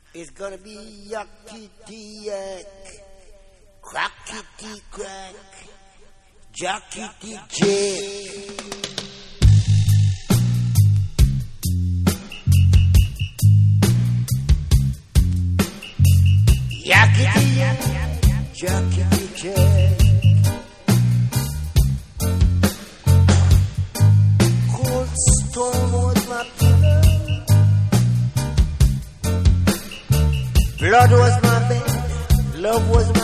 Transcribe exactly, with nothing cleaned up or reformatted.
It's gonna be yuckity yak, crackity crack, jackity jack. Yakety yak, jackity jack. Cold stone was my pillow, blood was my bed, love was my